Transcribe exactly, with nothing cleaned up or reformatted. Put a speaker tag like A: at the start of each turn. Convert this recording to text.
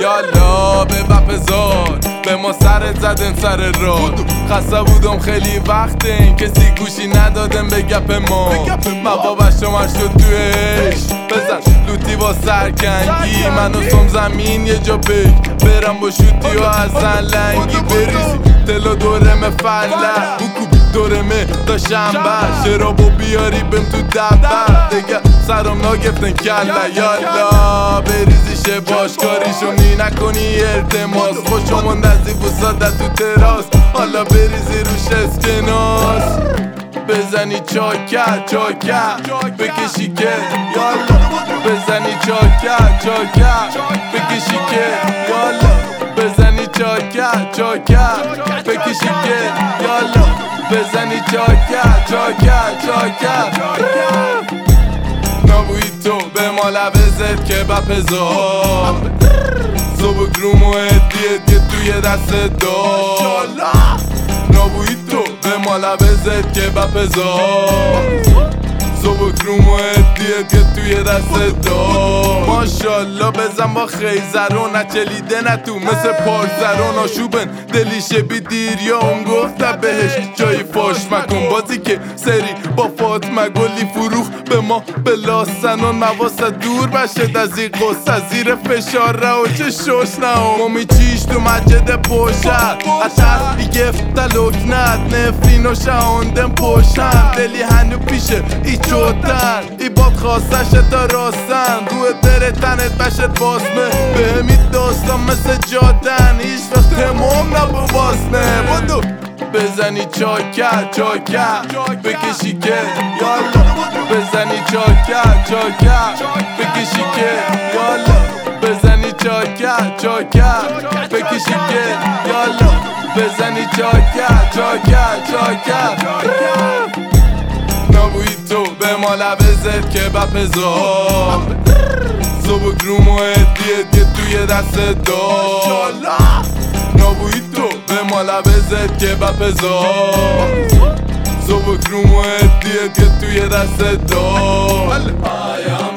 A: یالا به بپزار به ما سرت زدن سر راد. خسته بودم خیلی وقت این کسی گوشی ندادم به گپ ما. مبابش شما شد توش بزن لوتی با سرکنگی. منو سم زمین یه جا بگ برم با شوتی و ازن لنگی بریزی تلا دورمه فله بکوب دورمه تا شنبه شرابو بیاری بم تو دبه دیگه سرم ناگفتن کله. یالا بریزیشه باشکاریشو نی نکنی التماس خوشمون دستی بساده تو تراس حالا بریزی روش اسکناس بزنی چاکت چاکت بکشی که یالا بزنی چاکت چاکت بکشی که یالا بزنی چاکت چاکت بکشی که یالا بزنی چاکت چاکت چاکت نبویی تو به ما لبزت که بپزار صبح گروم و هدیه دیه توی دست دار. نبویی تو به ما لبزت که بپزار صبح گروم و هدیه دیه توی دست دار. ماشالله بزن با خیزرون نچلیده نه تو مثل پارزرون آشوبن دلیشه بی دیر یا اون گفته بهش جای فاش مکن بازی که سری با فاطمه گلی فروخ به ما بلاسنان مواسه دور بشه دزی قصه زیر فشار رو و چه شوش نه مامی چیش تو مجد پوشد اشد بیگفت لکنت نفرین و شهاندن پوشن دلی هنو پیشه ای چوتن ای باد خواستش تا راستن روی در تنت بشت باسمه به همین داستان مثل جادن هیچ وقت تمام نبو باسنه بودو بزنی چاکت چاکت بکشی که یالا بزنی چاکت چاکت بکشی که یالا بزنی چاکت چاکت بکشی که یالا بزنی چاکت چاکت چاکت نبویی تو به ما لبزت که بپزار صبح گروم و هدیه دیه توی دست دار. نبویی تو به ما لبزت که بپزار صبح گروم و هدیه دیه توی دست دار.